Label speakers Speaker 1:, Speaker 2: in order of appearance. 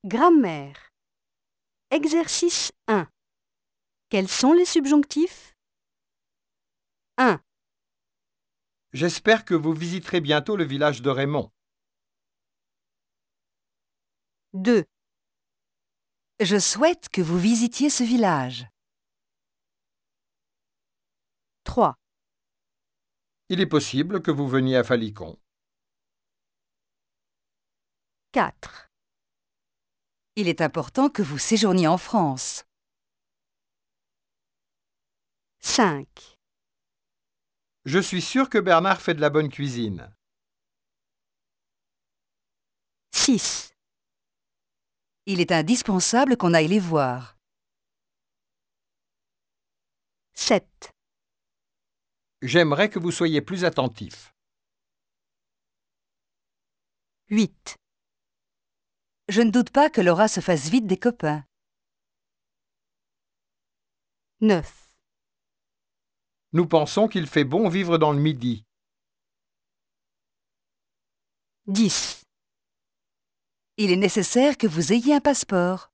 Speaker 1: Grammaire. Exercice 1. Quels sont les subjonctifs? 1,
Speaker 2: J'espère que vous visiterez bientôt le village de Raymond.
Speaker 1: 2,
Speaker 3: Je souhaite que vous visitiez ce village.
Speaker 1: 3,
Speaker 2: Il est possible que vous veniez à Falicon.
Speaker 1: 4,
Speaker 3: Il est important que vous séjourniez en France.
Speaker 1: 5,
Speaker 2: Je suis sûr que Bernard fait de la bonne cuisine.
Speaker 1: 6,
Speaker 3: Il est indispensable qu'on aille les voir.
Speaker 1: 7,
Speaker 2: J'aimerais que vous soyez plus attentif.
Speaker 1: 8,
Speaker 3: Je ne doute pas que Laura se fasse vite des copains.
Speaker 1: 9,
Speaker 2: Nous pensons qu'il fait bon vivre dans le Midi.
Speaker 1: 10.
Speaker 3: Il est nécessaire que vous ayez un passeport.